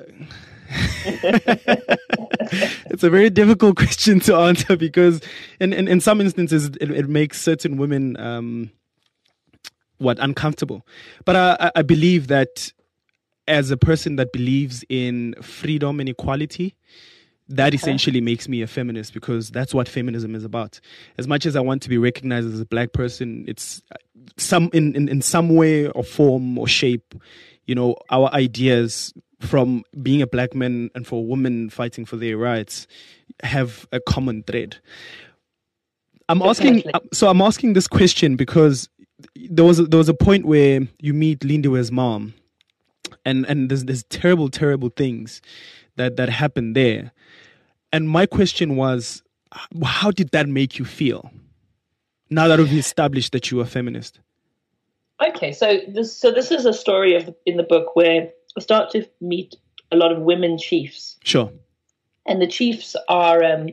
it's a very difficult question to answer because in, in, in some instances it, it makes certain women um, what uncomfortable. But I, I believe that as a person that believes in freedom and equality, that essentially makes me a feminist, because that's what feminism is about. As much as I want to be recognized as a black person, it's some in, in, in some way or form or shape, you know, our ideas from being a black man and for women fighting for their rights have a common thread. I'm asking, so I'm asking this question because there was a, there was a point where you meet Lindiwe's mom, and and there's there's terrible, terrible things that that happened there. And my question was, how did that make you feel? Now that we've established that you are feminist. Okay, so this so this is a story of in the book where I start to meet a lot of women chiefs. Sure. And the chiefs are um,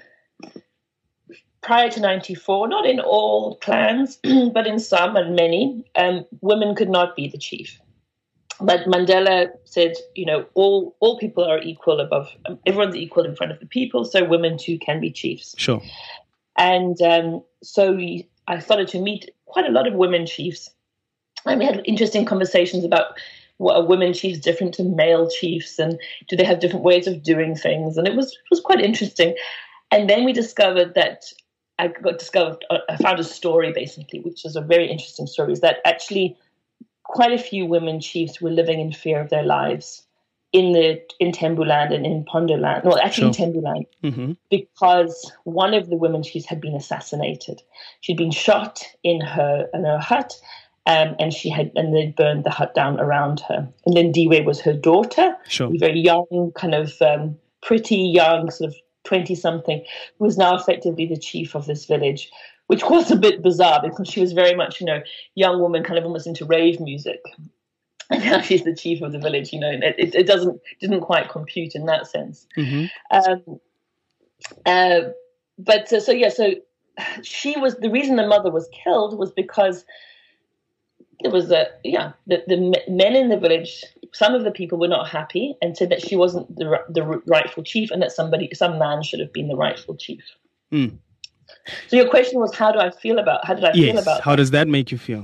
prior to ninety-four, not in all clans, but in some and many, um, women could not be the chief. But Mandela said, you know, all all people are equal above, um, everyone's equal in front of the people, so women too can be chiefs. Sure. And um, so we, I started to meet quite a lot of women chiefs. And we had interesting conversations about what a women chief's different to male chiefs, and do they have different ways of doing things? And it was it was quite interesting. And then we discovered that I got discovered I found a story basically, which is a very interesting story, is that actually quite a few women chiefs were living in fear of their lives in the in Tembuland and in Pondoland. No, actually sure. in Tembuland, mm-hmm. because one of the women chiefs had been assassinated. She'd been shot in her in her hut. Um, and she had, and they burned the hut down around her. And Lindiwe was her daughter, sure. a very young, kind of um, pretty young, sort of twenty-something, who was now effectively the chief of this village, which was a bit bizarre because she was very much, you know, young woman, kind of almost into rave music. And now she's the chief of the village. You know, it, it, it doesn't didn't quite compute in that sense. Mm-hmm. Um, uh, but uh, so yeah, so she was the reason the mother was killed was because. There was a yeah the, the men in the village. Some of the people were not happy and said that she wasn't the the rightful chief, and that somebody some man should have been the rightful chief. Mm. So your question was, how do I feel about how did I yes. feel about how that? Does that make you feel?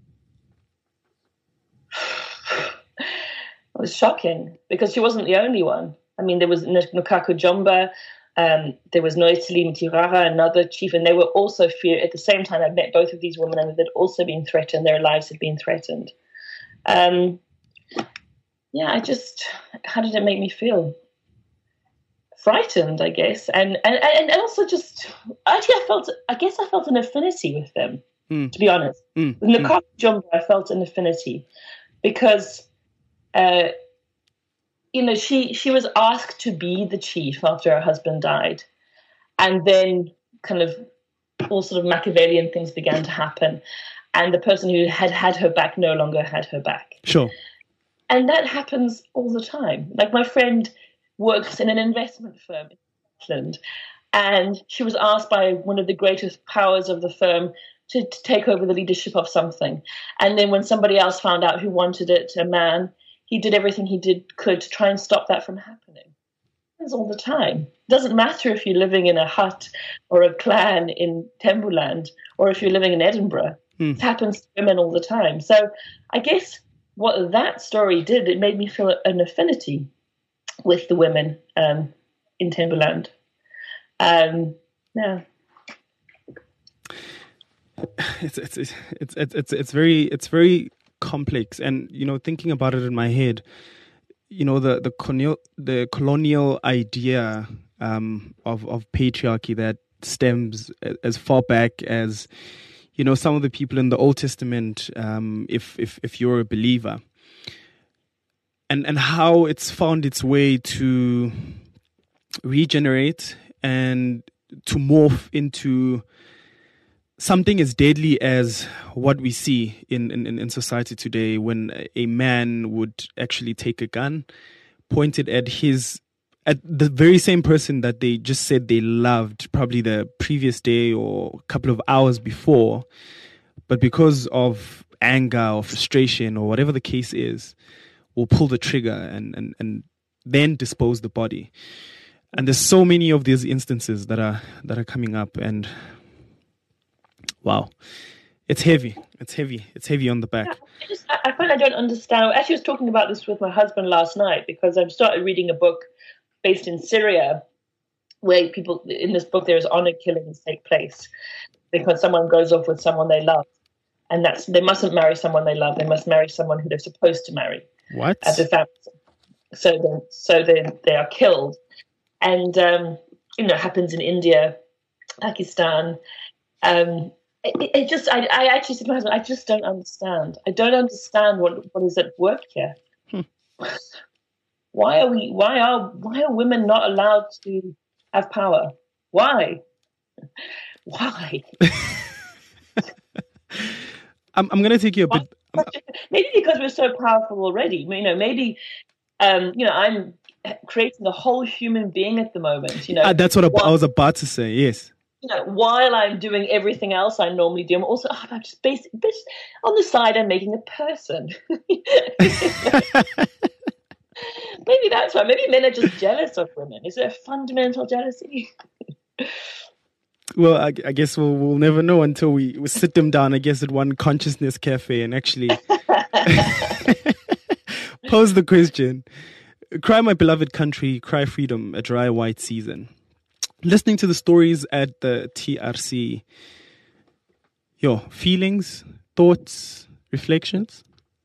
It was shocking because she wasn't the only one. I mean, there was Nkaku Jomba. Um, there was Noisili Mtirara, another chief, and they were also fear. At the same time, I'd met both of these women, and they'd also been threatened. Their lives had been threatened. Um, yeah, I just, how did it make me feel? Frightened, I guess, and and and also just actually, I felt, I guess, I felt an affinity with them. Mm. To be honest, mm. with Nkaku Jomba, I felt an affinity because. Uh, you know, she, she was asked to be the chief after her husband died. And then kind of all sort of Machiavellian things began to happen. And the person who had had her back no longer had her back. Sure. And that happens all the time. Like my friend works in an investment firm in Scotland, and she was asked by one of the greatest powers of the firm to, to take over the leadership of something. And then when somebody else found out who wanted it, a man, he did everything he did could to try and stop that from happening. It happens all the time. It doesn't matter if you're living in a hut or a clan in Tembuland or if you're living in Edinburgh. Mm. It happens to women all the time. So I guess what that story did, it made me feel an affinity with the women um, in Timberland. Um, yeah, it's it's it's it's it's it's very it's very complex, and you know, thinking about it in my head, you know, the the colonial the colonial idea um, of of patriarchy that stems as far back as, you know, some of the people in the Old Testament, um, if if if you're a believer, and and how it's found its way to regenerate and to morph into something as deadly as what we see in, in, in society today, when a man would actually take a gun, point it at his at the very same person that they just said they loved probably the previous day or a couple of hours before, but because of anger or frustration or whatever the case is, will pull the trigger and, and, and then dispose the body. And there's so many of these instances that are that are coming up, and wow, it's heavy. It's heavy. It's heavy on the back. Yeah, I, just, I find I don't understand. I actually was talking about this with my husband last night because I've started reading a book based in Syria, where people in this book there's honor killings take place because someone goes off with someone they love, and that's they mustn't marry someone they love. They must marry someone who they're supposed to marry. What? As a family. So then, so they they are killed. And, um, you know, it happens in India, Pakistan. Um, it, it just, I, I actually said to my husband, I just don't understand. I don't understand what, what is at work here. Hmm. Why are we, why are, why are women not allowed to have power? Why? Why? I'm, I'm going to take you a bit. Maybe because we're so powerful already. You know, maybe, um, you know, I'm creating a whole human being at the moment, you know. Uh, that's what while, I was about to say, yes. You know, while I'm doing everything else I normally do, I'm also, oh, I'm just basic, on the side, I'm making a person. Maybe that's why. Maybe men are just jealous of women. Is there a fundamental jealousy? Well, I, I guess we'll, we'll never know until we, we sit them down, I guess, at one consciousness cafe and actually pose the question. Cry My Beloved Country, Cry Freedom, A Dry White Season. Listening to the stories at the T R C, your feelings, thoughts, reflections?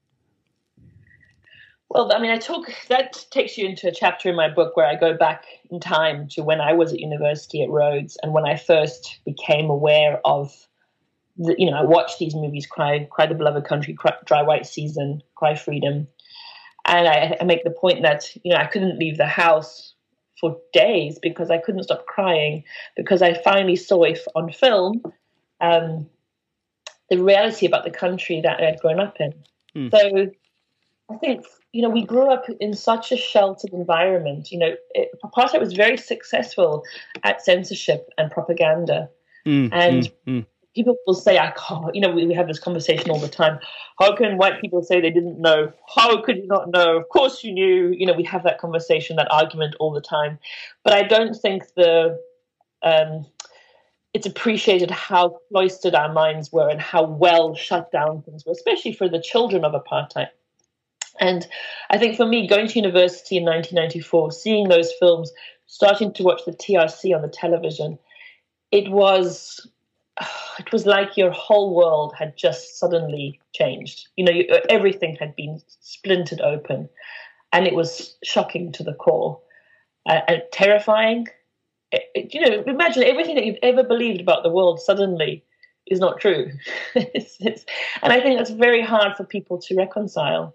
Well, I mean, I talk, that takes you into a chapter in my book where I go back in time to when I was at university at Rhodes and when I first became aware of, the, you know, I watched these movies, Cry, Cry the Beloved Country, Cry, Dry White Season, Cry Freedom. And I, I make the point that, you know, I couldn't leave the house for days because I couldn't stop crying because I finally saw it on film, um, the reality about the country that I had grown up in. Mm. So I think, you know, we grew up in such a sheltered environment. You know, it, apartheid was very successful at censorship and propaganda. Mm, and mm, mm. people will say, I can't, you know, we, we have this conversation all the time. How can white people say they didn't know? How could you not know? Of course you knew. You know, we have that conversation, that argument all the time. But I don't think the um, it's appreciated how cloistered our minds were and how well shut down things were, especially for the children of apartheid. And I think for me, going to university in nineteen ninety-four, seeing those films, starting to watch the T R C on the television, it was it was like your whole world had just suddenly changed. You know, you, everything had been splintered open, and it was shocking to the core uh, and terrifying. It, it, you know, imagine everything that you've ever believed about the world suddenly is not true. it's, it's, and I think that's very hard for people to reconcile.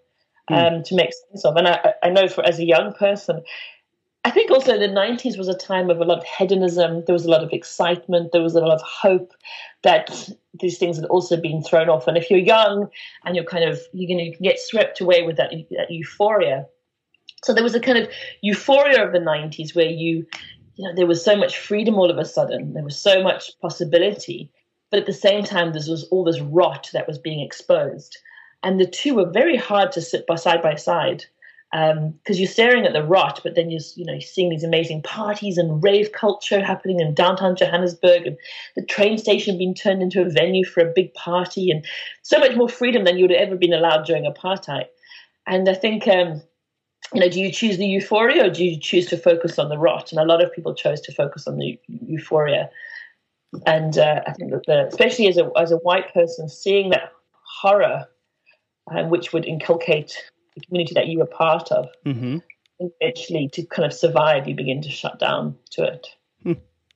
um, to make sense of. And I, I know for as a young person, I think also the nineties was a time of a lot of hedonism. There was a lot of excitement. There was a lot of hope that these things had also been thrown off. And if you're young and you're kind of, you're going to get swept away with that, that euphoria. So there was a kind of euphoria of the nineties where you, you know, there was so much freedom all of a sudden. There was so much possibility. But at the same time, there was all this rot that was being exposed. And the two were very hard to sit by side by side. Because um, you're staring at the rot, but then you're, you know, you're seeing these amazing parties and rave culture happening in downtown Johannesburg, and the train station being turned into a venue for a big party, and so much more freedom than you would have ever been allowed during apartheid. And I think, um, you know, do you choose the euphoria or do you choose to focus on the rot? And a lot of people chose to focus on the euphoria. And uh, I think that, the, especially as a as a white person, seeing that horror, um, which would inculcate the community that you were part of, mm-hmm. eventually to kind of survive, you begin to shut down to it. Hmm.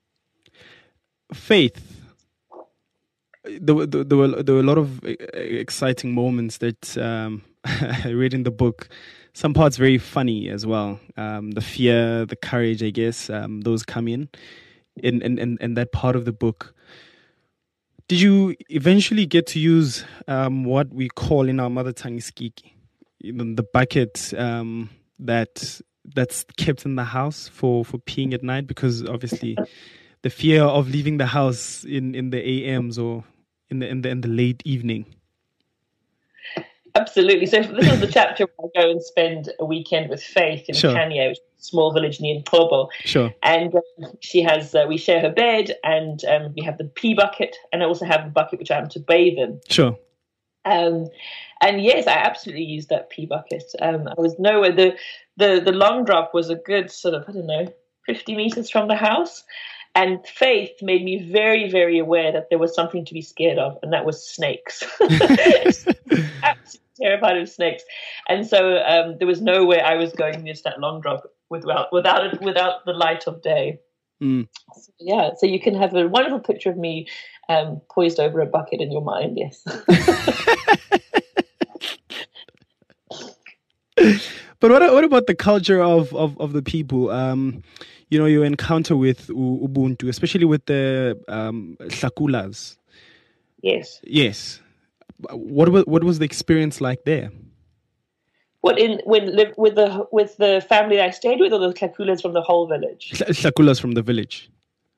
Faith. There were, there, were, there were a lot of exciting moments that um, I read in the book. Some parts very funny as well. Um, the fear, the courage, I guess, um, those come in, in, in, in, in that part of the book. Did you eventually get to use um, what we call in our mother tongue iskiki? Even the bucket um, that that's kept in the house for, for peeing at night, because obviously the fear of leaving the house in, in the A Ms or in the in the in the late evening. Absolutely. So this is the chapter where I go and spend a weekend with Faith in Sure. Kanye, which is a small village near Tobo. Sure. And um, she has, uh, we share her bed, and um, we have the pee bucket, and I also have the bucket which I am to bathe in. Sure. Um, and yes, I absolutely used that pee bucket. Um, I was nowhere. The, the the long drop was a good sort of, I don't know, fifty meters from the house. And Faith made me very, very aware that there was something to be scared of, and that was snakes. Absolutely terrified of snakes. And so um, there was nowhere I was going near that long drop without without it, without the light of day. Mm. So, yeah, so you can have a wonderful picture of me um, poised over a bucket in your mind, yes. But what what about the culture of, of, of the people? Um, you know, your encounter with U- Ubuntu, especially with the um, Hlakulas. Yes. Yes. What was what was the experience like there? What in when live with the with the family I stayed with, or the Hlakulas from the whole village? Hlakulas from the village.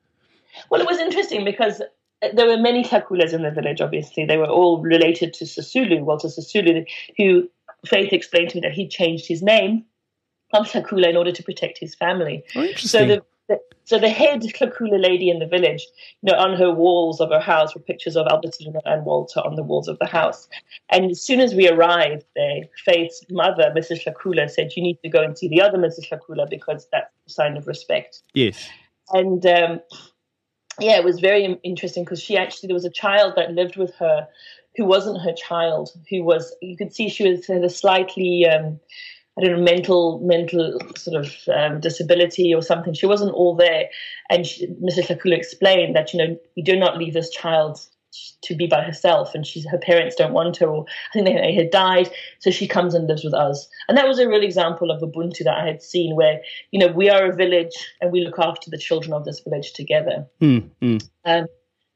Well, it was interesting because there were many Hlakulas in the village. Obviously, they were all related to Sisulu. Walter Sisulu, who Faith explained to me that he changed his name from Hlakula in order to protect his family. Oh, interesting. So the, the so the head Hlakula lady in the village, you know, on her walls of her house were pictures of Albertina and Walter on the walls of the house. And as soon as we arrived there, Faith's mother, Missus Hlakula, said, "You need to go and see the other Missus Hlakula because that's a sign of respect." Yes. And um, yeah, it was very interesting because she actually, there was a child that lived with her who wasn't her child, who was, you could see she was had a slightly, um, I don't know, mental, mental sort of um, disability or something. She wasn't all there. And she, Missus Hlakula explained that, you know, we do not leave this child to be by herself, and she's, her parents don't want her, or I think they, they had died, so she comes and lives with us. And that was a real example of Ubuntu that I had seen, where, you know, we are a village and we look after the children of this village together. Mm, mm. Um,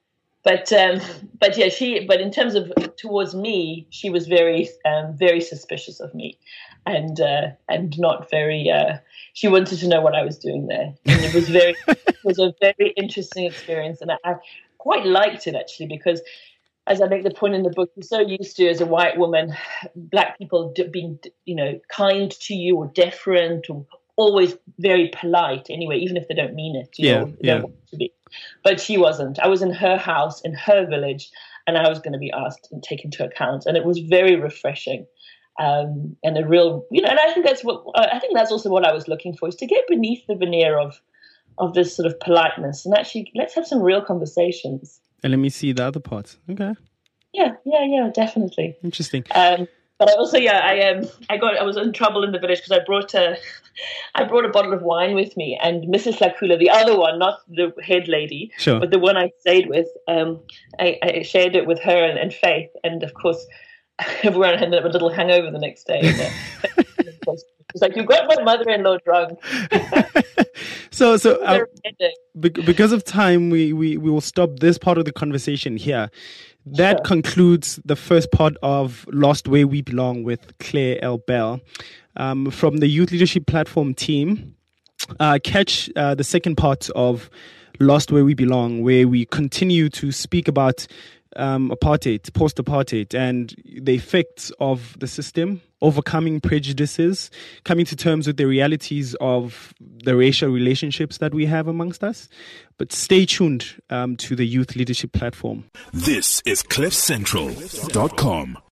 but um, but yeah, she. But in terms of towards me, she was very um, very suspicious of me, and uh, and not very. Uh, she wanted to know what I was doing there, and it was very it was a very interesting experience, and I, I quite liked it actually, because as I make the point in the book, you're so used to, as a white woman, black people being, you know, kind to you or deferent or always very polite anyway, even if they don't mean it. You yeah, know, they yeah. don't want to be. But she wasn't. I was in her house, in her village, and I was going to be asked and taken into account. And it was very refreshing. Um, and a real, you know, and I think that's what, I think that's also what I was looking for, is to get beneath the veneer of, of this sort of politeness and actually let's have some real conversations. And let me see the other part. Okay. Yeah, yeah, yeah, definitely. Interesting. Um, but I also, yeah, I um, I got, I was in trouble in the village because I brought a, I brought a bottle of wine with me, and Missus Hlakula, the other one, not the head lady, sure. but the one I stayed with, um, I, I shared it with her and, and Faith, and of course, everyone ended up with a little hangover the next day. It's like, you got my mother-in-law drunk. so, so uh, because of time, we, we, we will stop this part of the conversation here. That sure. concludes the first part of Lost Where We Belong with Claire L. Bell. Um, from the Youth Leadership Platform team, uh, catch uh, the second part of Lost Where We Belong, where we continue to speak about um, apartheid, post-apartheid, and the effects of the system, overcoming prejudices, coming to terms with the realities of the racial relationships that we have amongst us. But stay tuned um, to the Youth Leadership Platform. This is cliff central dot com.